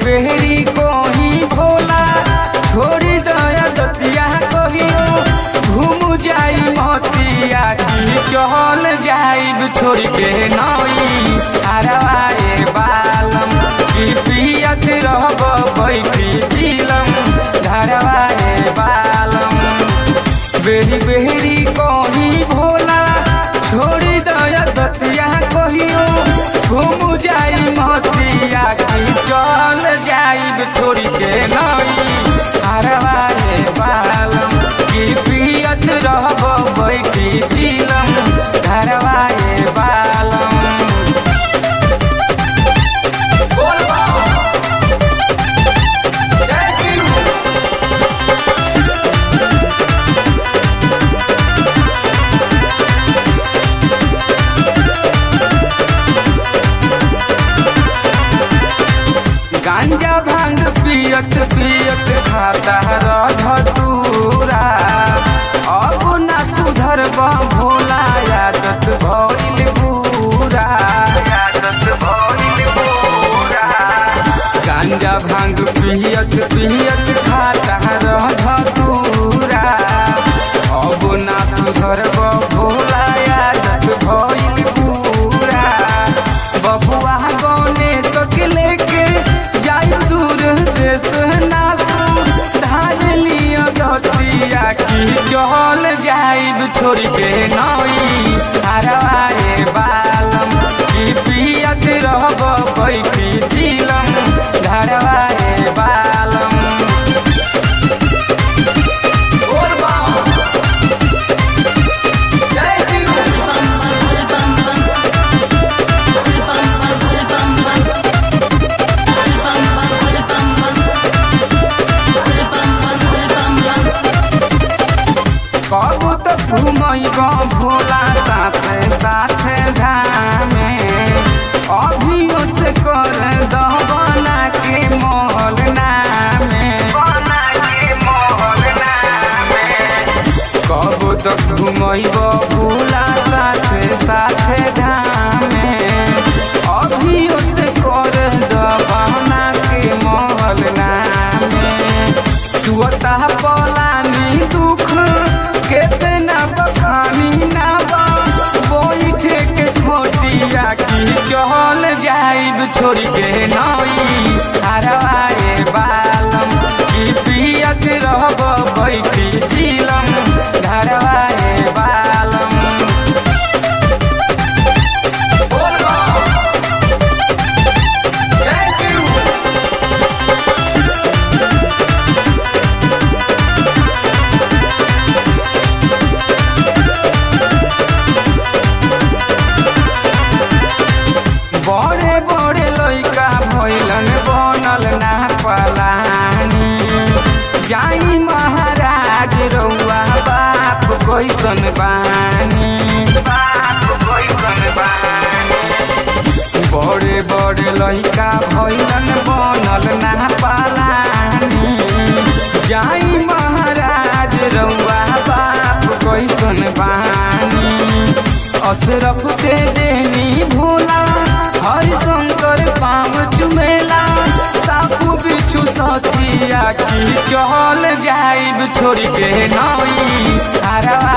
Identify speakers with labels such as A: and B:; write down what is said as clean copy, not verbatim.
A: बेरी कोही भोला छोड़ी दया दतिया कहियो घूम जाई मोतिया की चल जाइब छोड़ के नई हरवाए बालम की पियत रहब बैठी दिलम धरवाए बालम बेरी बेरी कोही भोला छोड़ी दया दतिया कहियो घूम जाई मोतिया की चल जाइब छोड़ के नई हरवाए बालम की पियत रहब बैठी दिलम धरवाए बालम। गांजा भांग पियत पियत खाता रह धतूरा अब ना सुधर भोला आदत भइल बुरा आदत भइल बुरा। गांजा भांग पियत पियत खाता रह धतूरा अब ना सुधर भोला आदत भइल बुरा। बबुआ गौने सकले के जाई दूर देश नासु धार लिया दतिया की चल जाइब छोड़ के नई हरवाए बालम की पियत रहब बैठी दिलम धरवाए बालम। कब तक घूमब भोला साथे साथे धामे अभियो से कर दह बना के मोहल नामे बना के मोहल नामे। कब तक घूमब भोला साथे साथे धामे अभियो से कर दह बना के मोहल नामे। चुअता पलानी दुख केतना बखानी ना बा बैठे के छोटिया की चल जाइब छोड़ के नई हरवाए बालम की पियत रहब बैठी दिलम धरवाए बालम। बड़े बड़े लइका भइलन बनल ना पलानी जाई महाराज रउआ बाप कैसन बानी बाप कैसन बानी। बड़े बड़े लइका भइलन बनल ना पलानी जाई महाराज रउआ बाप कैसन बानी। अशरफ के देनी भोला हरिशंकर पाँव चुमेला सापू बिच्छू सतिया की चल जाइब छोड़ के नई हरवा